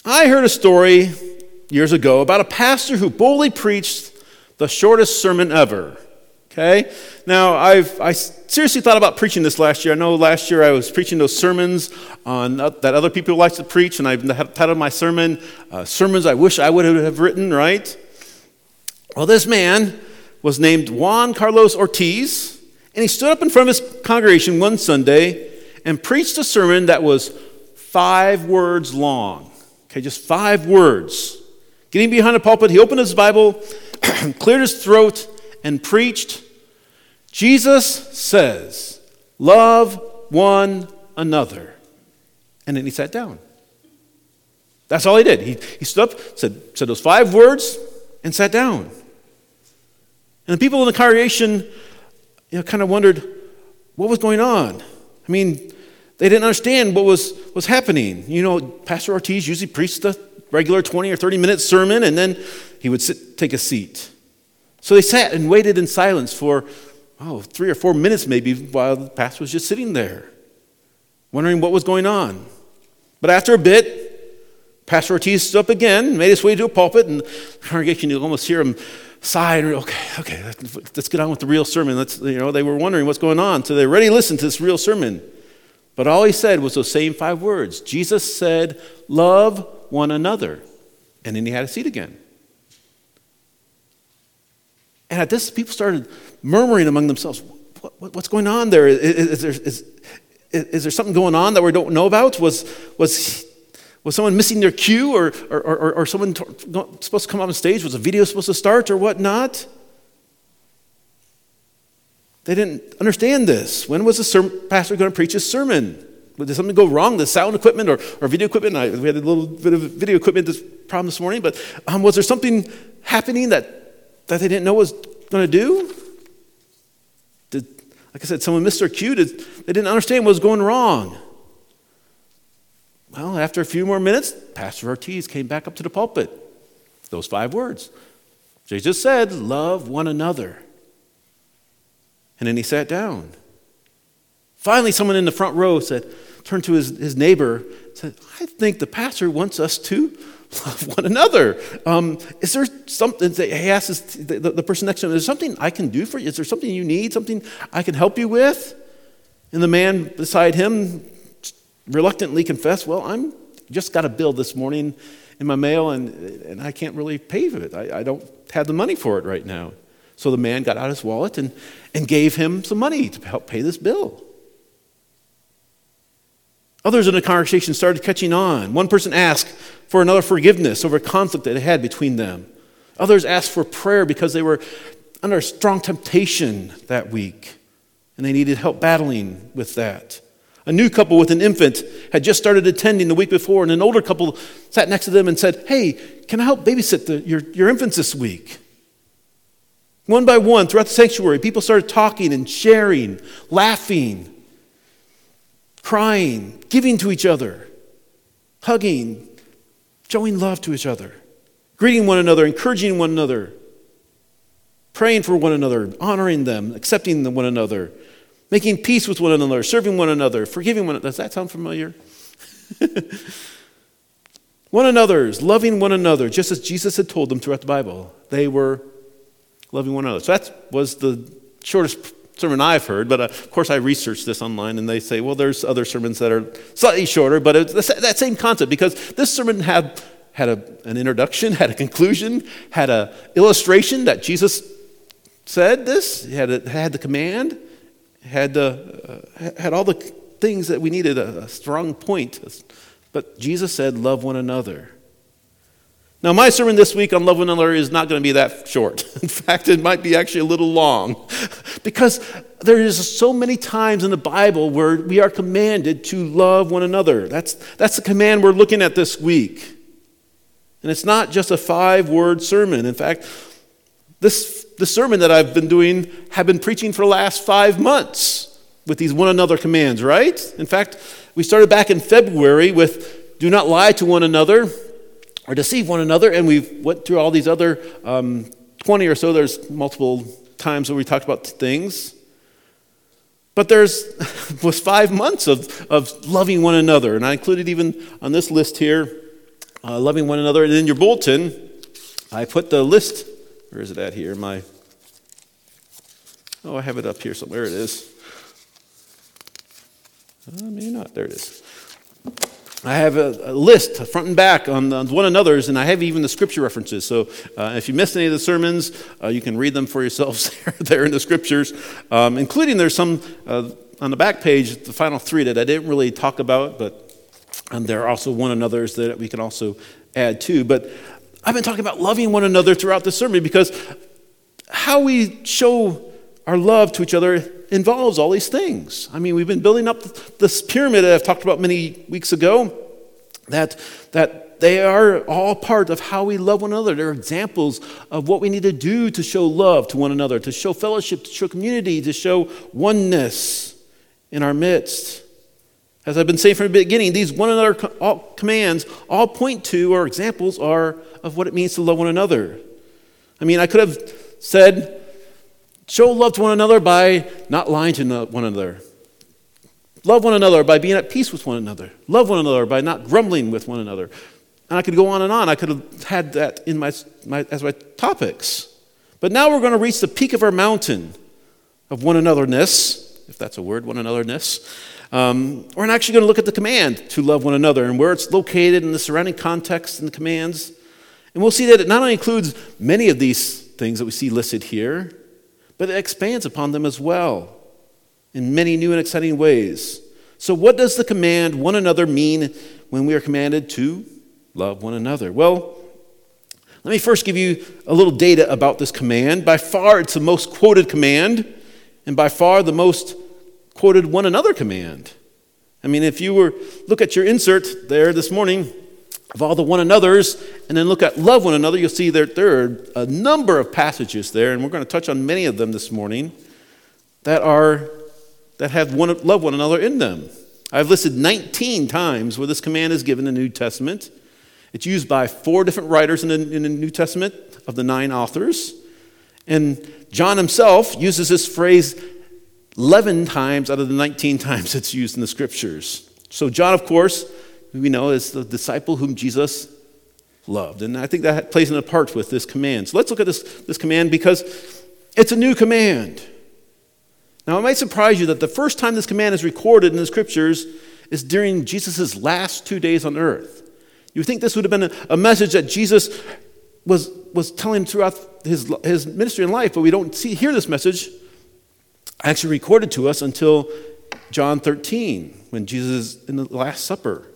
I heard a story years ago about a pastor who boldly preached the shortest sermon ever. Okay? Now, I seriously thought about preaching this last year. I know last year I was preaching those sermons on that other people like to preach, and I've titled my sermon, Sermons I Wish I Would Have Written, right? Well, this man was named Juan Carlos Ortiz, and he stood up in front of his congregation one Sunday and preached a sermon that was 5 words long. Okay, just 5 words. Getting behind the pulpit, he opened his Bible, cleared his throat, and preached, Jesus says, love one another. And then he sat down. That's all he did. He stood up, said those 5 words, and sat down. And the people in the congregation, kind of wondered what was going on. I mean, they didn't understand what was happening. Pastor Ortiz usually preached the regular 20 or 30-minute sermon, and then he would take a seat. So they sat and waited in silence for, 3 or 4 minutes maybe, while the pastor was just sitting there, wondering what was going on. But after a bit, Pastor Ortiz stood up again, made his way to a pulpit, and the congregation, you almost hear him sigh, and okay, let's get on with the real sermon. They were wondering what's going on, so they ready to listen to this real sermon. But all he said was those same 5 words. Jesus said, love one another. And then he had a seat again. And at this, people started murmuring among themselves, what's going on there? Is there something going on that we don't know about? Was someone missing their cue, or someone supposed to come up on stage? Was a video supposed to start or whatnot? They didn't understand this. When was the pastor going to preach his sermon? Did something go wrong? The sound equipment or video equipment? We had a little bit of video equipment problem this morning, but was there something happening that they didn't know was going to do? Like I said, someone missed their cue. They didn't understand what was going wrong. Well, after a few more minutes, Pastor Ortiz came back up to the pulpit. Those 5 words. Jesus said, love one another. And then he sat down. Finally, someone in the front row turned to his neighbor, said, I think the pastor wants us to love one another. Is there something, he asked the person next to him, is there something I can do for you? Is there something you need, something I can help you with? And the man beside him reluctantly confessed, well, I'm just got a bill this morning in my mail, and I can't really pay for it. I don't have the money for it right now. So the man got out his wallet and gave him some money to help pay this bill. Others in the congregation started catching on. One person asked for another forgiveness over a conflict that they had between them. Others asked for prayer because they were under strong temptation that week, and they needed help battling with that. A new couple with an infant had just started attending the week before, and an older couple sat next to them and said, hey, can I help babysit your infants this week? One by one, throughout the sanctuary, people started talking and sharing, laughing, crying, giving to each other, hugging, showing love to each other, greeting one another, encouraging one another, praying for one another, honoring them, accepting one another, making peace with one another, serving one another, forgiving one another. Does that sound familiar? One another's, loving one another, just as Jesus had told them throughout the Bible. They were loving one another. So that was the shortest sermon I've heard, but of course I researched this online, and they say, well, there's other sermons that are slightly shorter, but it's that same concept, because this sermon had an introduction, had a conclusion, had an illustration that Jesus said this, had the command, had all the things that we needed, a strong point. But Jesus said, love one another. Now, my sermon this week on love one another is not going to be that short. In fact, it might be actually a little long, because there is so many times in the Bible where we are commanded to love one another. That's the command we're looking at this week. And it's not just a 5-word sermon. In fact, the sermon that I've been doing, have been preaching for the last 5 months with these one another commands, right? In fact, we started back in February with do not lie to one another or deceive one another, and we went through all these other 20 or so. There's multiple times where we talked about things. But was 5 months of loving one another, and I included even on this list here loving one another. And in your bulletin, I put the list. Where is it at here? I have it up here somewhere. It is. Maybe not. There it is. I have a list front and back on one another's, and I have even the scripture references. So if you missed any of the sermons, you can read them for yourselves there in the scriptures, including there's some on the back page, the final 3 that I didn't really talk about, but there are also one another's that we can also add to. But I've been talking about loving one another throughout the sermon because how we show our love to each other involves all these things. I mean, we've been building up this pyramid that I've talked about many weeks ago, that they are all part of how we love one another. They're examples of what we need to do to show love to one another, to show fellowship, to show community, to show oneness in our midst. As I've been saying from the beginning, these one another commands all point to, or examples are, of what it means to love one another. I mean, I could have said, show love to one another by not lying to one another. Love one another by being at peace with one another. Love one another by not grumbling with one another. And I could go on and on. I could have had that in as my topics. But now we're going to reach the peak of our mountain of one anotherness, if that's a word, one anotherness. We're actually going to look at the command to love one another and where it's located in the surrounding context and the commands. And we'll see that it not only includes many of these things that we see listed here, but it expands upon them as well in many new and exciting ways. So what does the command one another mean when we are commanded to love one another? Well, let me first give you a little data about this command. By far, it's the most quoted command, and by far the most quoted one another command. I mean, if you were look at your insert there this morning of all the one another's, and then look at love one another, you'll see that there are a number of passages there, and we're going to touch on many of them this morning, that have love one another in them. I've listed 19 times where this command is given in the New Testament. It's used by 4 different writers in the New Testament of the 9 authors. And John himself uses this phrase 11 times out of the 19 times it's used in the scriptures. So John, of course, we know is the disciple whom Jesus loved. And I think that plays in a part with this command. So let's look at this command because it's a new command. Now, it might surprise you that the first time this command is recorded in the scriptures is during Jesus' last 2 days on earth. You would think this would have been a message that Jesus was telling throughout his ministry and life, but we don't hear this message actually recorded to us until John 13, when Jesus is in the Last Supper.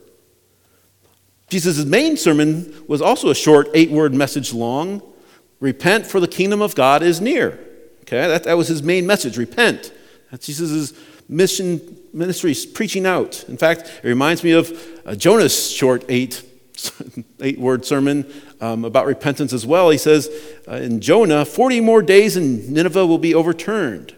Jesus' main sermon was also a short 8-word message long. Repent, for the kingdom of God is near. Okay, that was his main message, repent. That's Jesus' ministry, preaching out. In fact, it reminds me of Jonah's short 8-word sermon about repentance as well. He says in Jonah, 40 more days and Nineveh will be overturned.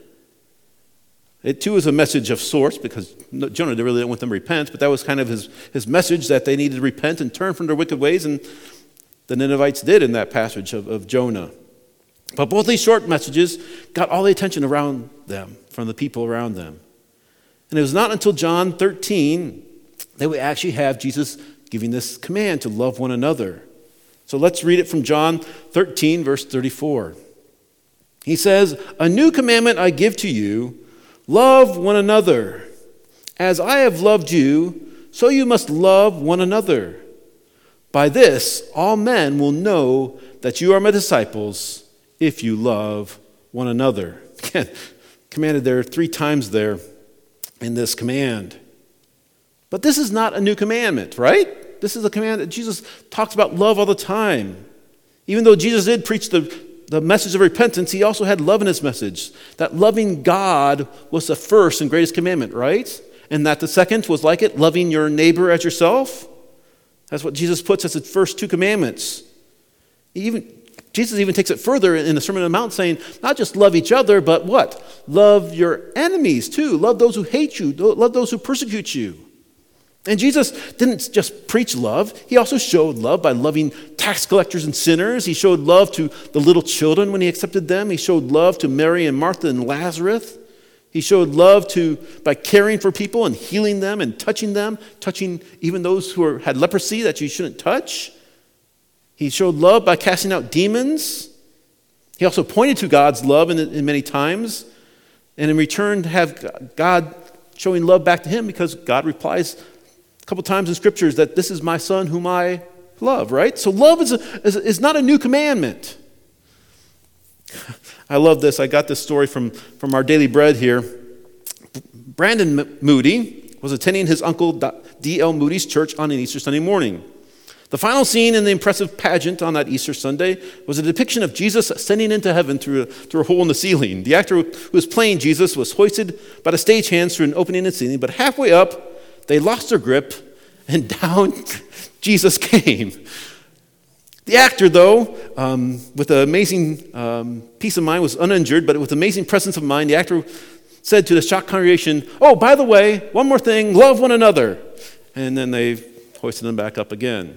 It too is a message of sorts because Jonah really didn't want them to repent, but that was kind of his message that they needed to repent and turn from their wicked ways, and the Ninevites did in that passage of Jonah. But both these short messages got all the attention around them, from the people around them. And it was not until John 13 that we actually have Jesus giving this command to love one another. So let's read it from John 13, verse 34. He says, "A new commandment I give to you, love one another. As I have loved you, so you must love one another. By this, all men will know that you are my disciples if you love one another." Again, commanded there 3 times there in this command. But this is not a new commandment, right? This is a command that Jesus talks about love all the time. Even though Jesus did preach the message of repentance, he also had love in his message. That loving God was the first and greatest commandment, right? And that the second was like it, loving your neighbor as yourself. That's what Jesus puts as the first 2 commandments. Jesus even takes it further in the Sermon on the Mount, saying, not just love each other, but what? Love your enemies too. Love those who hate you. Love those who persecute you. And Jesus didn't just preach love. He also showed love by loving tax collectors and sinners. He showed love to the little children when he accepted them. He showed love to Mary and Martha and Lazarus. He showed love by caring for people and healing them and touching them, touching even those who had leprosy that you shouldn't touch. He showed love by casting out demons. He also pointed to God's love in many times. And in return, have God showing love back to him, because God replies a couple times in scriptures that this is my son whom I love, right? So love is not a new commandment. I love this. I got this story from our Daily Bread here. Brandon Moody was attending his uncle D.L. Moody's church on an Easter Sunday morning. The final scene in the impressive pageant on that Easter Sunday was a depiction of Jesus ascending into heaven through a hole in the ceiling. The actor who was playing Jesus was hoisted by the stagehands through an opening in the ceiling, but halfway up, they lost their grip, and down Jesus came. The actor, though, with an amazing peace of mind, was uninjured, but with amazing presence of mind, the actor said to the shocked congregation, "Oh, by the way, one more thing, love one another." And then they hoisted him back up again.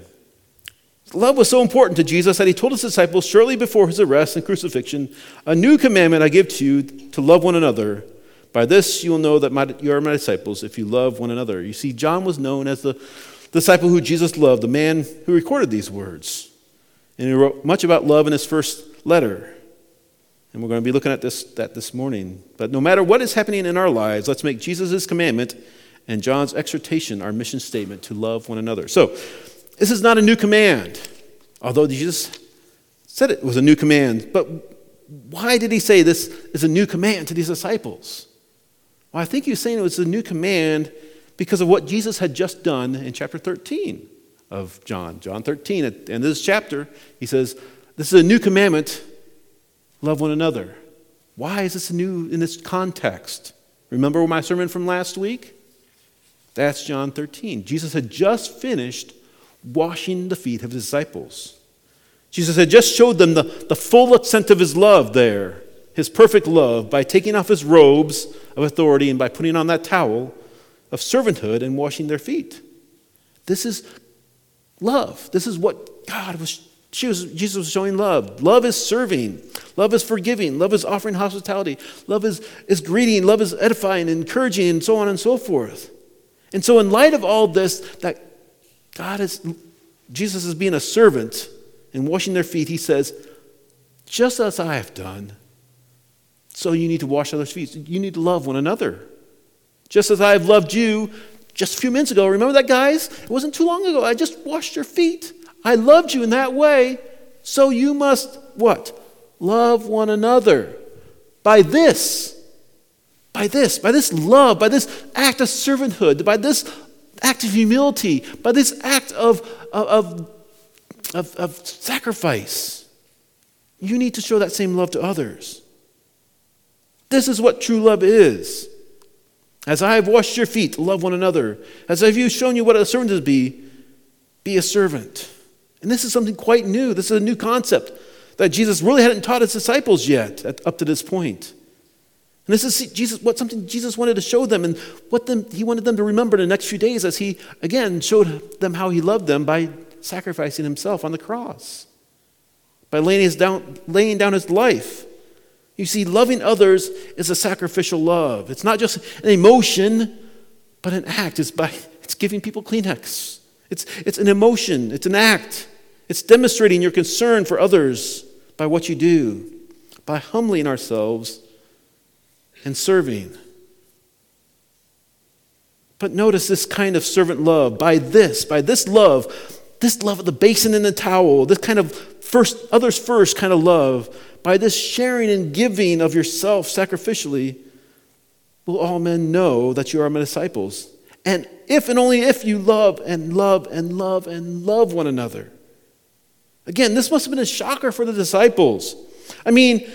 Love was so important to Jesus that he told his disciples shortly before his arrest and crucifixion, "A new commandment I give to you, to love one another. By this you will know that you are my disciples, if you love one another." You see, John was known as the disciple who Jesus loved, the man who recorded these words. And he wrote much about love in his first letter. And we're going to be looking at that this morning. But no matter what is happening in our lives, let's make Jesus' commandment and John's exhortation our mission statement to love one another. So, this is not a new command, although Jesus said it was a new command. But why did he say this is a new command to these disciples? Well, I think he was saying it was a new command because of what Jesus had just done in chapter 13 of John. John 13, at the end of this chapter, he says, this is a new commandment, love one another. Why is this new in this context? Remember my sermon from last week? That's John 13. Jesus had just finished washing the feet of his disciples. Jesus had just showed them the full extent of his love there, his perfect love, by taking off his robes of authority and by putting on that towel of servanthood and washing their feet. This is love. This is what Jesus was showing love. Love is serving. Love is forgiving. Love is offering hospitality. Love is greeting. Love is edifying, encouraging, and so on and so forth. And so in light of all this, that Jesus is being a servant and washing their feet, he says, just as I have done, so you need to wash others' feet. You need to love one another. Just as I have loved you just a few minutes ago. Remember that, guys? It wasn't too long ago. I just washed your feet. I loved you in that way. So you must, what? Love one another. By this love, by this act of servanthood, by this act of humility, by this act of sacrifice, you need to show that same love to others. This is what true love is. As I have washed your feet, love one another. As I have shown you what a servant is be a servant. And this is something quite new. This is a new concept that Jesus really hadn't taught his disciples yet up to this point. And this is something Jesus wanted to show them, and he wanted them to remember in the next few days as he, again, showed them how he loved them by sacrificing himself on the cross, by laying down his life. You see, loving others is a sacrificial love. It's not just an emotion, but an act. It's giving people Kleenex. It's an emotion. It's an act. It's demonstrating your concern for others by what you do, by humbling ourselves and serving. But notice this kind of servant love. By this love of the basin and the towel, this kind of others first kind of love, by this sharing and giving of yourself sacrificially, will all men know that you are my disciples. And if and only if you love and love and love and love one another. Again, this must have been a shocker for the disciples. I mean,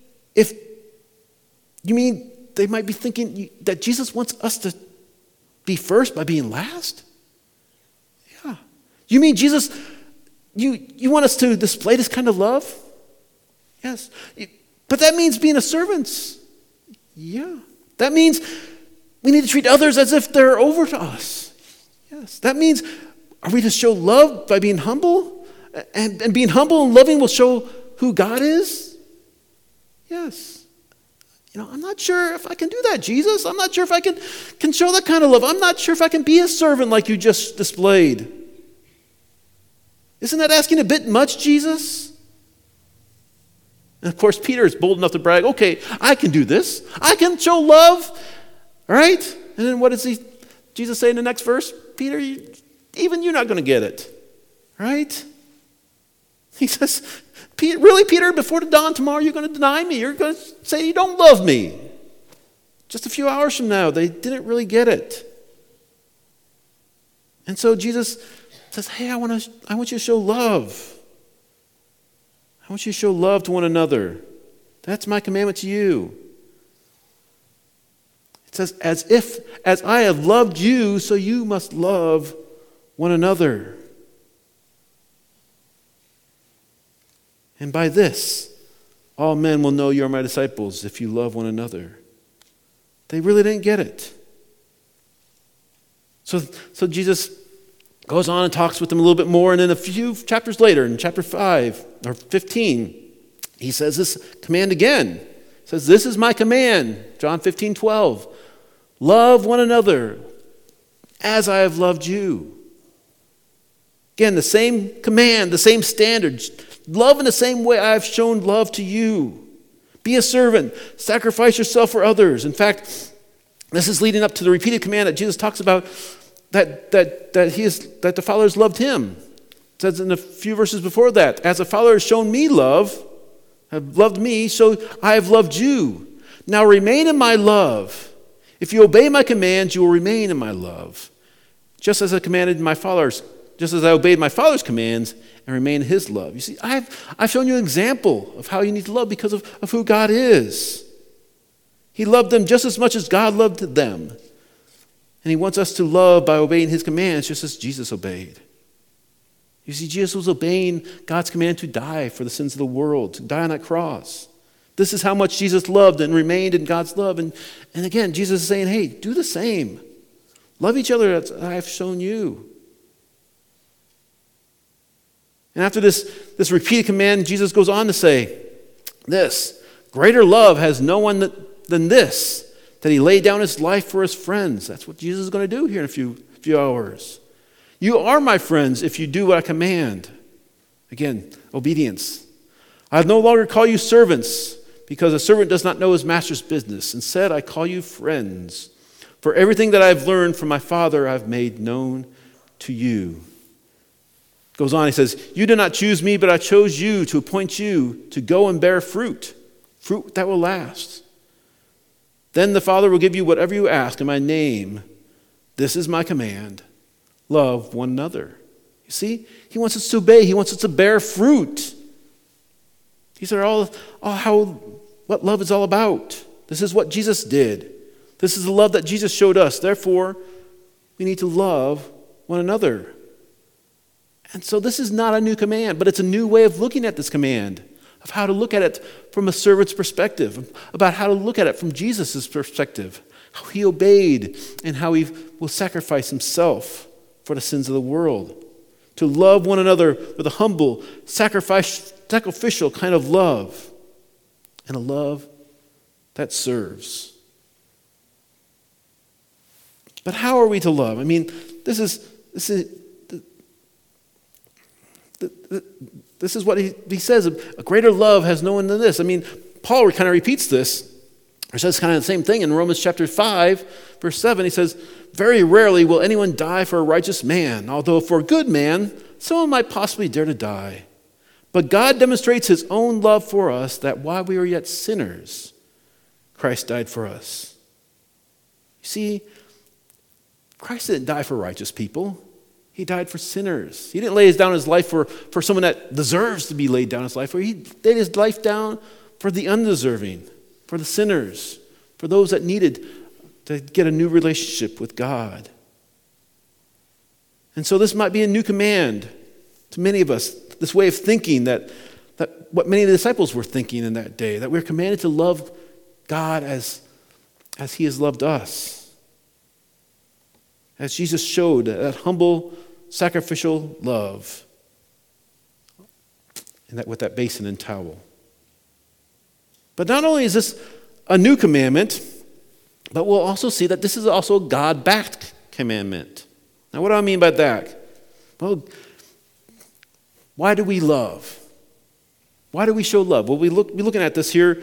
they might be thinking that Jesus wants us to be first by being last? Yeah. You mean Jesus, you want us to display this kind of love? Yes. But that means being a servant. Yeah. That means we need to treat others as if they're over to us. Yes. That means, are we to show love by being humble? And being humble and loving will show who God is? Yes. I'm not sure if I can do that, Jesus. I'm not sure if I can show that kind of love. I'm not sure if I can be a servant like you just displayed. Isn't that asking a bit much, Jesus? And of course, Peter is bold enough to brag, okay, I can do this. I can show love. All right? And then what does Jesus say in the next verse? Peter, even you're not going to get it. Right? He says, really, Peter, before the dawn tomorrow, you're going to deny me. You're going to say you don't love me. Just a few hours from now, they didn't really get it. And so Jesus says, hey, I want you to show love. I want you to show love to one another. That's my commandment to you. It says, as I have loved you, so you must love one another. And by this, all men will know you are my disciples if you love one another. They really didn't get it. So Jesus goes on and talks with them a little bit more, and then a few chapters later, in chapter 5 or 15, he says this command again. He says, this is my command, John 15:12. Love one another as I have loved you. Again, the same command, the same standard. Love in the same way I have shown love to you. Be a servant. Sacrifice yourself for others. In fact, this is leading up to the repeated command that Jesus talks about that the Father has loved him. It says in a few verses before that, as the Father has shown me love, have loved me, so I have loved you. Now remain in my love. If you obey my commands, you will remain in my love. Just as I obeyed my Father's commands and remain in his love. You see, I've shown you an example of how you need to love because of who God is. He loved them just as much as God loved them. And he wants us to love by obeying his commands just as Jesus obeyed. You see, Jesus was obeying God's command to die for the sins of the world, to die on that cross. This is how much Jesus loved and remained in God's love. And again, Jesus is saying, hey, do the same. Love each other as I have shown you. And after this repeated command, Jesus goes on to say this, greater love has no one than this, that he laid down his life for his friends. That's what Jesus is going to do here in a few hours. You are my friends if you do what I command. Again, obedience. I no longer call you servants, because a servant does not know his master's business. Instead, I call you friends. For everything that I've learned from my Father, I've made known to you. Goes on, he says, you did not choose me, but I chose you to appoint you to go and bear fruit that will last. Then the Father will give you whatever you ask in my name. This is my command. Love one another. You see, he wants us to obey. He wants us to bear fruit. These are all what love is all about. This is what Jesus did. This is the love that Jesus showed us. Therefore, we need to love one another. And so this is not a new command, but it's a new way of looking at this command, of how to look at it from a servant's perspective, about how to look at it from Jesus' perspective, how he obeyed and how he will sacrifice himself for the sins of the world. To love one another with a humble, sacrificial kind of love, and a love that serves. But how are we to love? I mean, this is what he says. A greater love has no one than this. I mean, Paul kind of repeats this, or says kind of the same thing in Romans chapter 5, verse 7. He says, very rarely will anyone die for a righteous man, although for a good man, someone might possibly dare to die. But God demonstrates his own love for us, that while we were yet sinners, Christ died for us. You see, Christ didn't die for righteous people. He died for sinners. He didn't lay down his life for someone that deserves to be laid down his life for. He laid his life down for the undeserving, for the sinners, for those that needed to get a new relationship with God. And so this might be a new command to many of us, this way of thinking that what many of the disciples were thinking in that day, that we're commanded to love God as he has loved us. As Jesus showed that humble, sacrificial love, and that with that basin and towel. But not only is this a new commandment, but we'll also see that this is also a God-backed commandment. Now, what do I mean by that? Well, Why do we love? Why do we show love? Well, we're looking at this here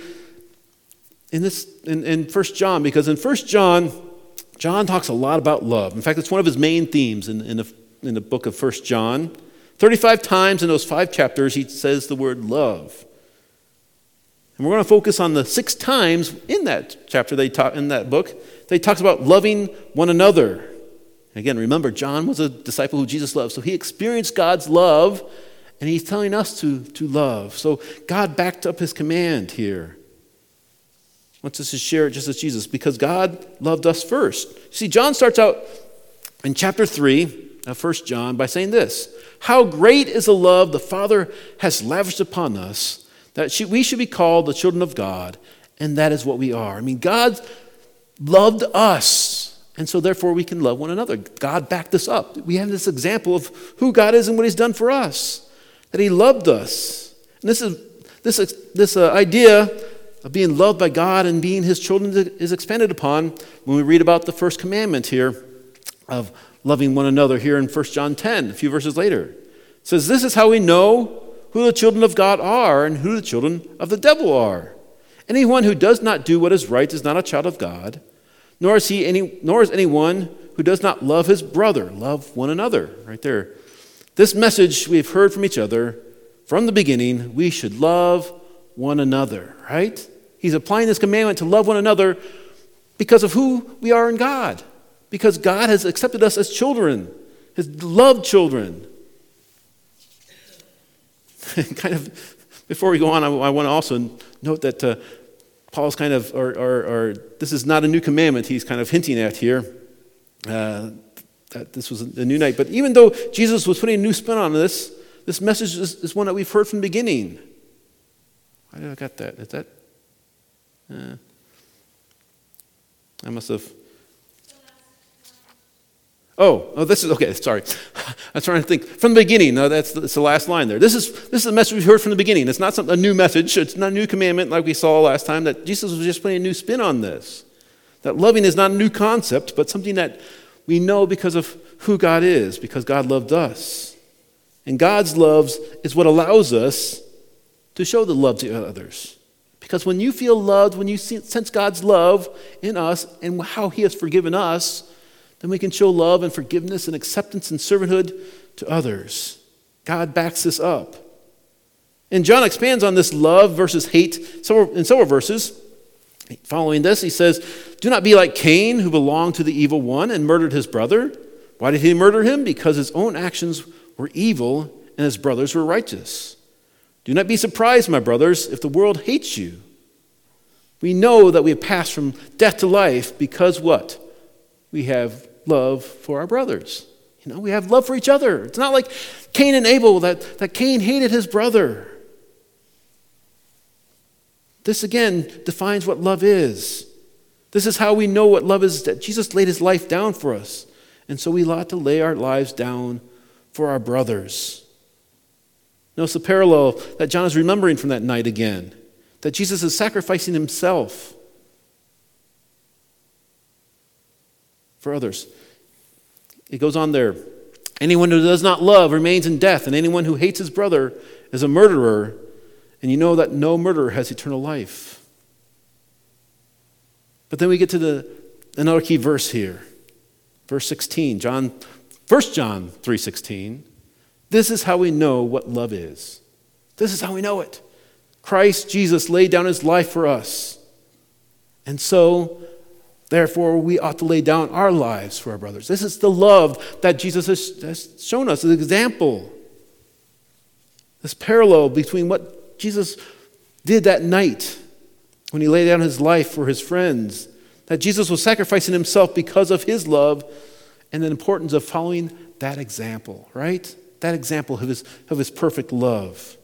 in 1 John, because in 1 John, John talks a lot about love. In fact, it's one of his main themes in the book of 1 John. 35 times in those 5 chapters, he says the word love. And we're going to focus on the 6 times in that chapter, in that book, that he talks about loving one another. Again, remember, John was a disciple who Jesus loved, so he experienced God's love, and he's telling us to love. So God backed up his command here. Wants us to share it just as Jesus, because God loved us first. See, John starts out in chapter 3 of 1 John by saying this: how great is the love the Father has lavished upon us, that we should be called the children of God, and that is what we are. I mean, God loved us, and so therefore we can love one another. God backed us up. We have this example of who God is and what he's done for us, that he loved us. And this idea of being loved by God and being his children is expanded upon when we read about the first commandment here of loving one another here in 1 John 10, a few verses later. It says, this is how we know who the children of God are and who the children of the devil are. Anyone who does not do what is right is not a child of God, nor is anyone who does not love his brother. Love one another, right there. This message we've heard from each other from the beginning. We should love one another, right? He's applying this commandment to love one another because of who we are in God. Because God has accepted us as children, his loved children. Kind of, before we go on, I want to also note that Paul's kind of, or this is not a new commandment he's kind of hinting at here, that this was a new night. But even though Jesus was putting a new spin on this message is one that we've heard from the beginning. Why did I got that? Is that? I must have. Oh, this is okay. Sorry, I'm trying to think from the beginning. No, that's the last line there. This is a message we've heard from the beginning. It's not a new message. It's not a new commandment like we saw last time. That Jesus was just putting a new spin on this. That loving is not a new concept, but something that we know because of who God is, because God loved us, and God's love is what allows us to show the love to others. Because when you feel loved, when you sense God's love in us and how he has forgiven us, then we can show love and forgiveness and acceptance and servanthood to others. God backs this up. And John expands on this love versus hate in several verses. Following this, he says, do not be like Cain, who belonged to the evil one and murdered his brother. Why did he murder him? Because his own actions were evil and his brothers were righteous. Do not be surprised, my brothers, if the world hates you. We know that we have passed from death to life because what? We have love for our brothers. We have love for each other. It's not like Cain and Abel, that Cain hated his brother. This again defines what love is. This is how we know what love is, that Jesus laid his life down for us. And so we ought to lay our lives down for our brothers. Notice the parallel that John is remembering from that night again, that Jesus is sacrificing himself for others. It goes on there. Anyone who does not love remains in death, and anyone who hates his brother is a murderer, and you know that no murderer has eternal life. But then we get to another key verse here. Verse 16, 1 John 3:16. This is how we know what love is. This is how we know it. Christ Jesus laid down his life for us. And so, therefore, we ought to lay down our lives for our brothers. This is the love that Jesus has shown us, an example. This parallel between what Jesus did that night when he laid down his life for his friends, that Jesus was sacrificing himself because of his love, and the importance of following that example, right? That example of his perfect love.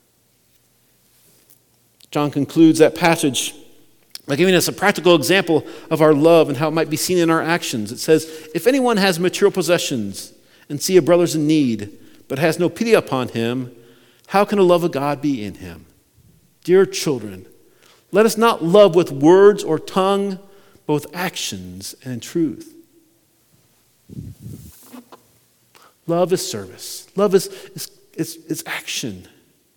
John concludes that passage by giving us a practical example of our love and how it might be seen in our actions. It says, if anyone has material possessions and see a brother's in need, but has no pity upon him, how can the love of God be in him? Dear children, let us not love with words or tongue, but with actions and in truth. Love is service. Love is It's action.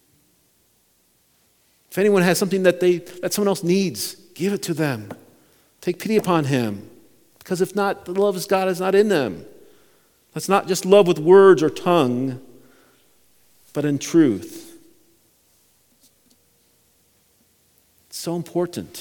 If anyone has something that someone else needs, give it to them. Take pity upon him. Because if not, the love of God is not in them. Let's not just love with words or tongue, but in truth. It's so important.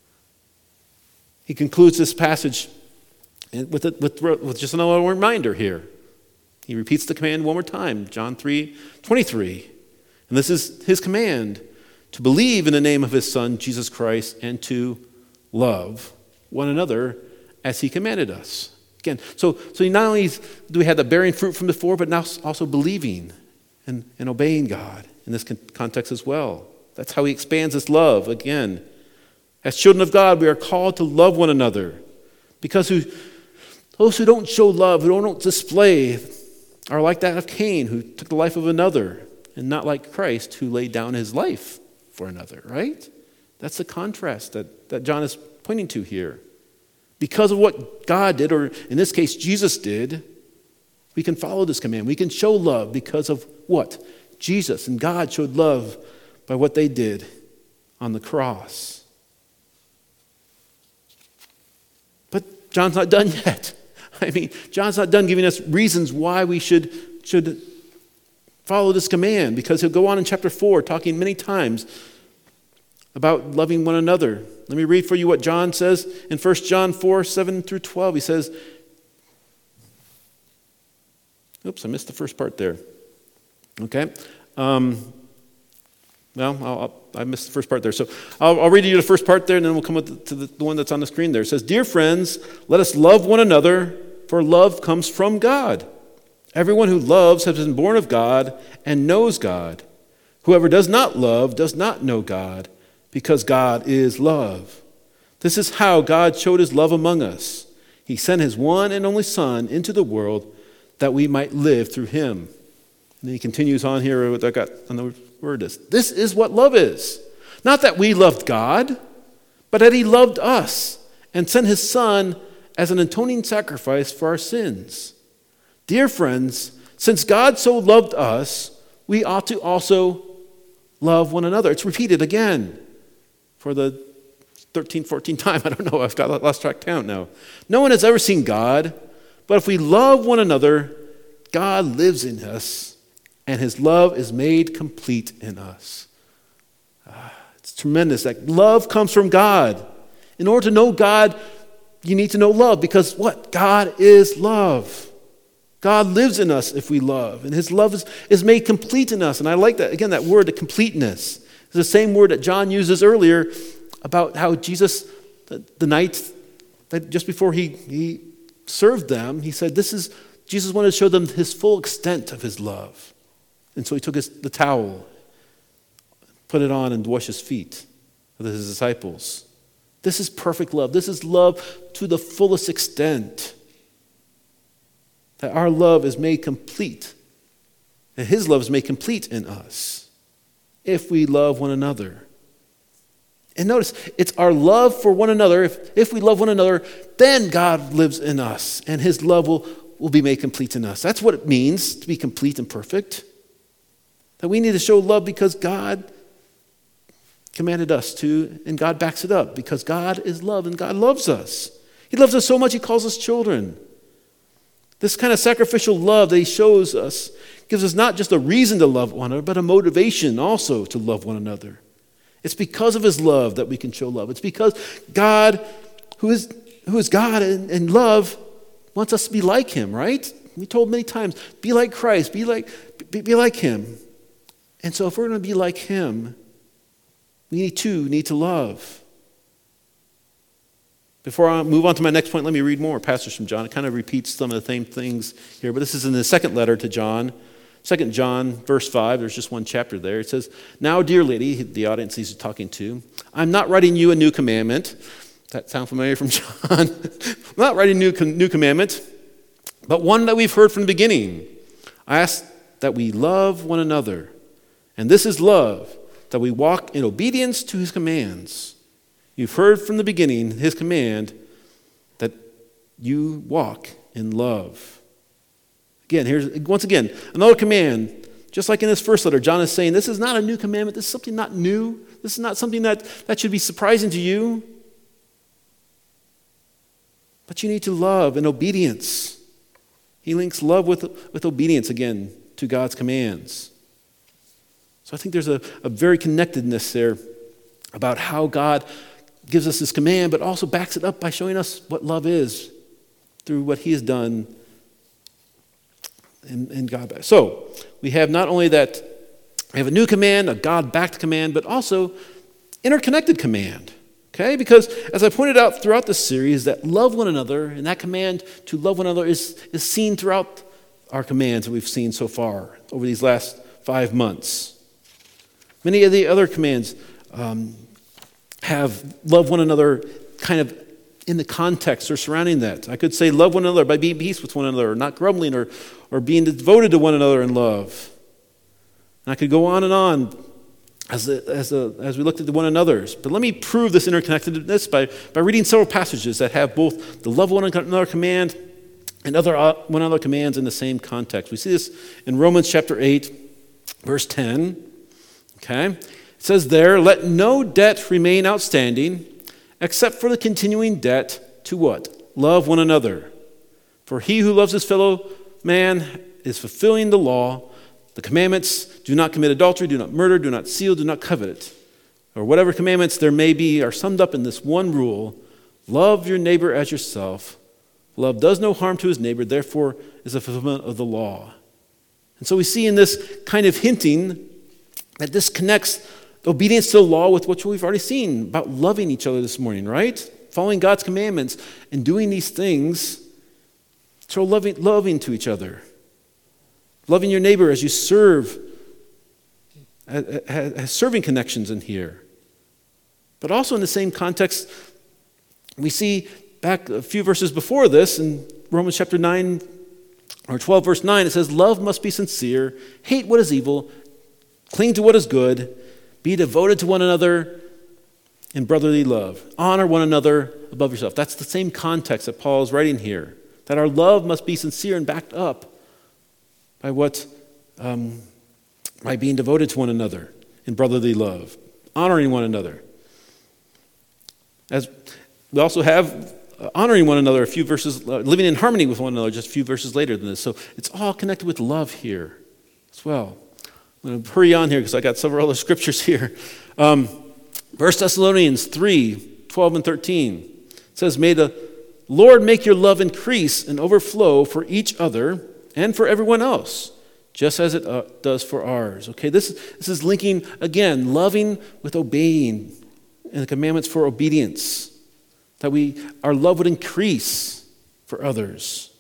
He concludes this passage with just another reminder here. He repeats the command one more time, John 3:23. And this is his command, to believe in the name of his Son, Jesus Christ, and to love one another as he commanded us. Again, so not only do we have the bearing fruit from before, but now also believing and obeying God in this context as well. That's how he expands his love again. As children of God, we are called to love one another. Because those who don't show love, who don't display, are like that of Cain, who took the life of another, and not like Christ, who laid down his life for another, right? That's the contrast that John is pointing to here. Because of what God did, or in this case, Jesus did, we can follow this command. We can show love because of what? Jesus and God showed love by what they did on the cross. But John's not done yet. I mean, John's not done giving us reasons why we should follow this command, because he'll go on in chapter 4 talking many times about loving one another. Let me read for you what John says in 1 John 4:7-12. He says, oops, I missed the first part there. Okay. I missed the first part there. So I'll read you the first part there, and then we'll come to the one that's on the screen there. It says, "Dear friends, let us love one another, for love comes from God. Everyone who loves has been born of God and knows God. Whoever does not love does not know God, because God is love. This is how God showed his love among us. He sent his one and only Son into the world that we might live through him." And then he continues on here with, I got another word is, this is what love is. Not that we loved God, but that he loved us and sent his Son as an atoning sacrifice for our sins. Dear friends, since God so loved us, we ought to also love one another. It's repeated again for the 13th, 14th time. I don't know. I've got lost track count now. No one has ever seen God, but if we love one another, God lives in us, and his love is made complete in us. It's tremendous. That love comes from God. In order to know God, you need to know love, because what? God is love. God lives in us if we love, and his love is made complete in us. And I like that, again, that word, the completeness. It's the same word that John uses earlier about how Jesus, the night that just before he served them, he said, Jesus wanted to show them his full extent of his love. And so he took the towel, put it on, and washed his feet of his disciples. This is perfect love. This is love to the fullest extent. That our love is made complete. And his love is made complete in us if we love one another. And notice, it's our love for one another. If we love one another, then God lives in us, and his love will be made complete in us. That's what it means to be complete and perfect. That we need to show love because God commanded us to, and God backs it up, because God is love and God loves us. He loves us so much he calls us children. This kind of sacrificial love that he shows us gives us not just a reason to love one another, but a motivation also to love one another. It's because of his love that we can show love. It's because God, who is God and love, wants us to be like him, right? We told many times, be like Christ, be like him. And so if we're going to be like him, we need to love. Before I move on to my next point, let me read more passages from John. It kind of repeats some of the same things here, but this is in the second letter to John. 2 John, verse 5, there's just one chapter there. It says, "Now, dear lady," the audience he's talking to, "I'm not writing you a new commandment." That sound familiar from John? "I'm not writing a new commandment, but one that we've heard from the beginning. I ask that we love one another. And this is love, that we walk in obedience to his commands. You've heard from the beginning his command that you walk in love." Again, here's once again another command Just like in this first letter, John is saying, this is not a new commandment. This is something not new. This is not something that should be surprising to you. But you need to love in obedience. He links love with obedience, again, to God's commands. So I think there's a very connectedness there about how God gives us this command, but also backs it up by showing us what love is through what he has done in God. So we have not only that, we have a new command, a God-backed command, but also interconnected command. Okay? Because as I pointed out throughout this series, that love one another, and that command to love one another is seen throughout our commands that we've seen so far over these last 5 months. Many of the other commands have love one another kind of in the context or surrounding that. I could say love one another by being peace with one another, or not grumbling, or being devoted to one another in love. And I could go on and on as we looked at one another's. But let me prove this interconnectedness by reading several passages that have both the love one another command and one other commands in the same context. We see this in Romans chapter 8, verse 10. Okay? It says there, let no debt remain outstanding except for the continuing debt to what? Love one another. For he who loves his fellow man is fulfilling the law. The commandments, do not commit adultery, do not murder, do not steal, do not covet. Or whatever commandments there may be are summed up in this one rule: love your neighbor as yourself. Love does no harm to his neighbor, therefore is a fulfillment of the law. And so we see in this kind of hinting that this connects obedience to the law with what we've already seen about loving each other this morning, right? Following God's commandments and doing these things, so loving to each other. Loving your neighbor as you serve, has serving connections in here. But also in the same context, we see back a few verses before this in Romans chapter 9, or 12 verse 9, it says, love must be sincere, hate what is evil, cling to what is good, be devoted to one another in brotherly love. Honor one another above yourself. That's the same context that Paul is writing here, that our love must be sincere and backed up by by being devoted to one another in brotherly love, honoring one another. As we also have honoring one another a few verses, living in harmony with one another just a few verses later than this. So it's all connected with love here as well. I'm going to hurry on here because I got several other scriptures here. 1 Thessalonians 3, 12 and 13. It says, may the Lord make your love increase and overflow for each other and for everyone else, just as it does for ours. Okay, this is linking, again, loving with obeying, and the commandments for obedience, that our love would increase for others.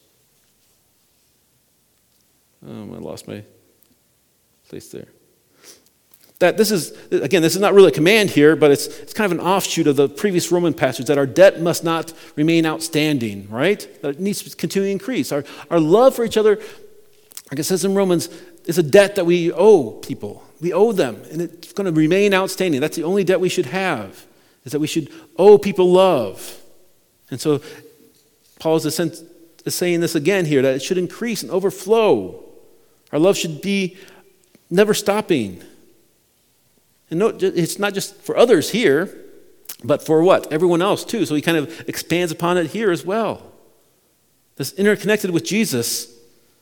I lost my place there. That this is not really a command here, but it's kind of an offshoot of the previous Roman passage, that our debt must not remain outstanding, right? That it needs to continue to increase. Our love for each other, like it says in Romans, is a debt that we owe people. We owe them, and it's going to remain outstanding. That's the only debt we should have, is that we should owe people love. And so Paul is saying this again here, that it should increase and overflow. Our love should be never stopping. And note, it's not just for others here, but for what? Everyone else too. So he kind of expands upon it here as well. This interconnected with Jesus,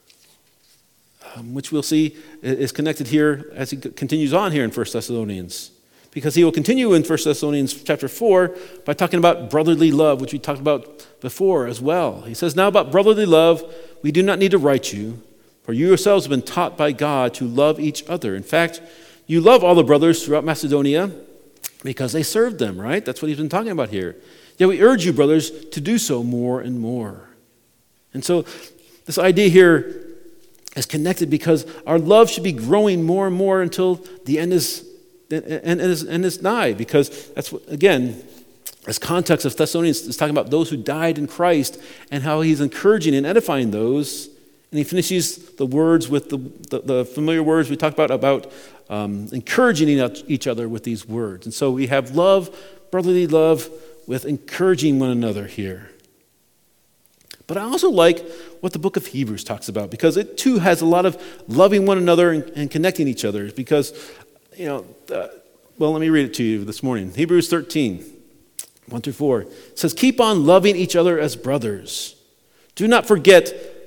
which we'll see is connected here as he continues on here in 1 Thessalonians. Because he will continue in 1 Thessalonians chapter 4 by talking about brotherly love, which we talked about before as well. He says, now about brotherly love, we do not need to write you, for you yourselves have been taught by God to love each other. In fact, you love all the brothers throughout Macedonia because they served them, right? That's what he's been talking about here. Yet we urge you, brothers, to do so more and more. And so this idea here is connected because our love should be growing more and more until the end is nigh. Because that's what, again, this context of Thessalonians is talking about those who died in Christ and how he's encouraging and edifying those. And he finishes the words with the familiar words we talked about encouraging each other with these words. And so we have love, brotherly love, with encouraging one another here. But I also like what the book of Hebrews talks about, because it too has a lot of loving one another and connecting each other. Because, let me read it to you this morning. Hebrews 13, 1 through 4. It says, "Keep on loving each other as brothers. Do not forget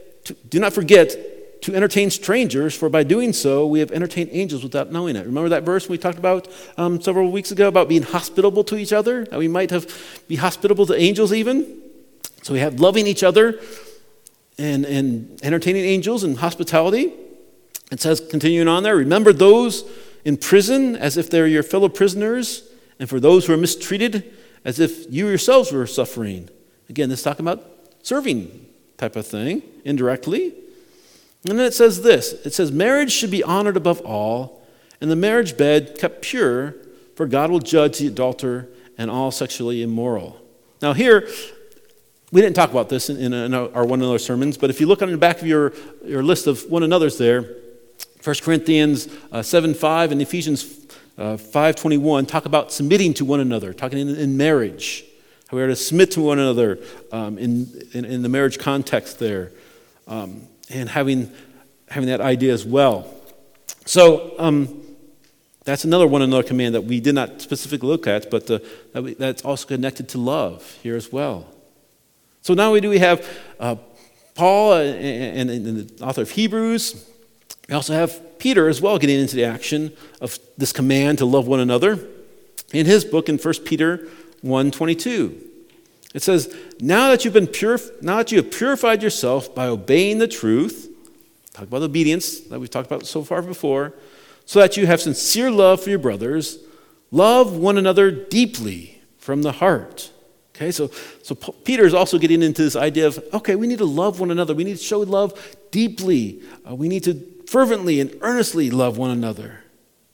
to entertain strangers, for by doing so we have entertained angels without knowing it." Remember that verse we talked about several weeks ago about being hospitable to each other? That we might be hospitable to angels even? So we have loving each other and entertaining angels and hospitality. It says, continuing on there, "Remember those in prison as if they're your fellow prisoners, and for those who are mistreated as if you yourselves were suffering." Again, this is talking about serving type of thing, indirectly. And then it says this. It says, "Marriage should be honored above all, and the marriage bed kept pure, for God will judge the adulterer and all sexually immoral." Now here, we didn't talk about this in our one another sermons, but if you look on the back of your list of one another's there, 1 Corinthians 7:5 and Ephesians 5:21 talk about submitting to one another, talking in marriage, how we are to submit to one another in the marriage context there, and having that idea as well. So that's another one another command that we did not specifically look at, but that's also connected to love here as well. So not only do we have Paul and the author of Hebrews, we also have Peter as well getting into the action of this command to love one another in his book in 1 Peter 1:22. It says, now that you have purified yourself by obeying the truth," talk about obedience that we've talked about so far before, "so that you have sincere love for your brothers, love one another deeply from the heart." Okay, so Peter is also getting into this idea of, okay, we need to love one another. We need to show love deeply. We need to fervently and earnestly love one another.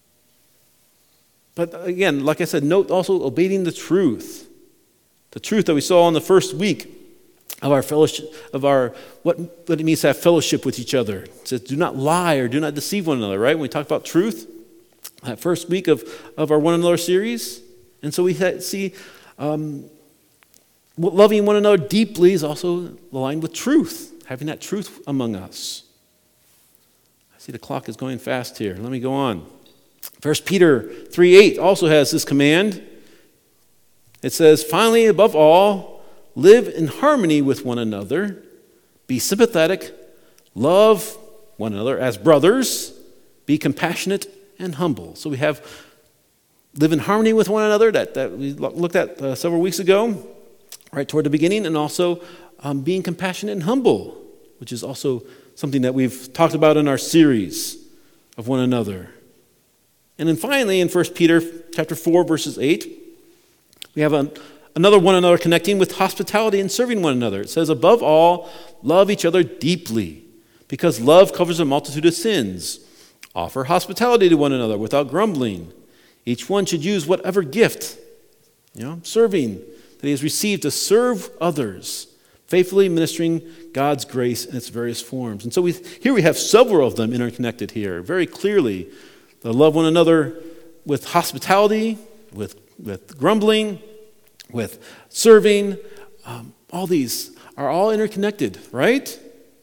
But again, like I said, note also obeying the truth. The truth that we saw in the first week of our fellowship, what it means to have fellowship with each other. It says, do not lie or do not deceive one another, right? When we talk about truth, that first week of our One Another series. And so we see loving one another deeply is also aligned with truth, having that truth among us. I see the clock is going fast here. Let me go on. 1 Peter 3:8 also has this command. It says, "Finally, above all, live in harmony with one another, be sympathetic, love one another as brothers, be compassionate and humble." So we have live in harmony with one another that we looked at several weeks ago, right toward the beginning, and also being compassionate and humble, which is also something that we've talked about in our series of one another. And then finally, in 1 Peter chapter 4, verses 8, we have another one another connecting with hospitality and serving one another. It says, "Above all, love each other deeply, because love covers a multitude of sins. Offer hospitality to one another without grumbling. Each one should use whatever gift, serving, that he has received to serve others, faithfully ministering God's grace in its various forms." And so here we have several of them interconnected here, very clearly. To love one another with hospitality, with grumbling, with serving. All these are all interconnected, right?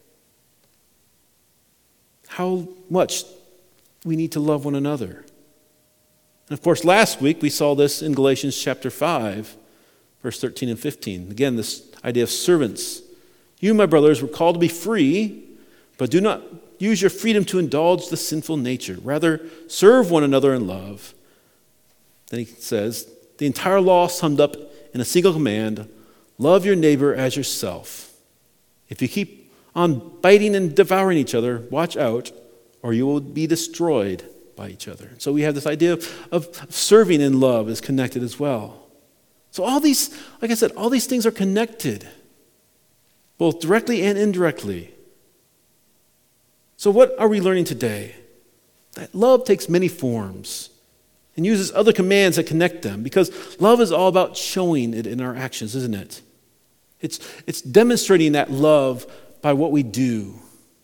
How much we need to love one another. And of course, last week we saw this in Galatians chapter 5, verse 13 and 15. Again, this idea of servants. "You, my brothers, were called to be free, but do not use your freedom to indulge the sinful nature. Rather, serve one another in love." Then he says, the entire law summed up in a single command: love your neighbor as yourself. If you keep on biting and devouring each other, watch out, or you will be destroyed by each other. So we have this idea of serving in love is connected as well. So all these, like I said, all these things are connected, both directly and indirectly. So what are we learning today? That love takes many forms and uses other commands that connect them, because love is all about showing it in our actions, isn't it? It's demonstrating that love by what we do.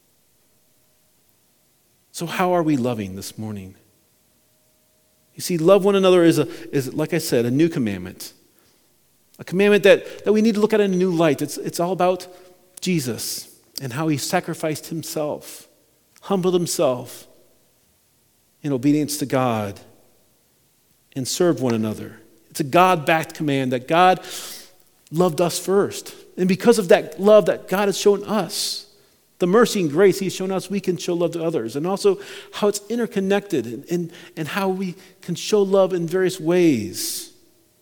So how are we loving this morning? You see, love one another is like I said, a new commandment. A commandment that we need to look at in a new light. It's all about Jesus and how he sacrificed himself, humbled himself in obedience to God, and served one another. It's a God-backed command that God loved us first. And because of that love that God has shown us, the mercy and grace he's shown us, we can show love to others. And also how it's interconnected and how we can show love in various ways.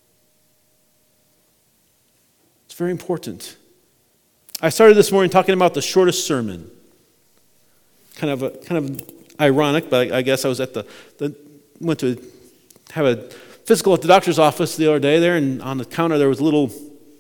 It's very important. I started this morning talking about the shortest sermon. Kind of ironic, but I guess I was went to have a physical at the doctor's office the other day there, and on the counter there was a little,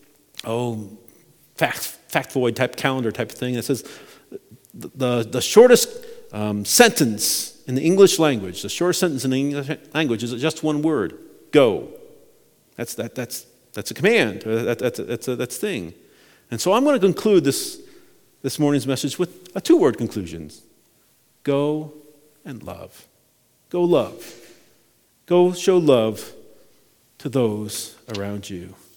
factoid type calendar type thing that says the shortest sentence in the English language, the shortest sentence in the English language is just one word: go. That's a command. That's a thing. And so I'm going to conclude this morning's message with a two-word conclusion: go and love. Go love. Go show love to those around you.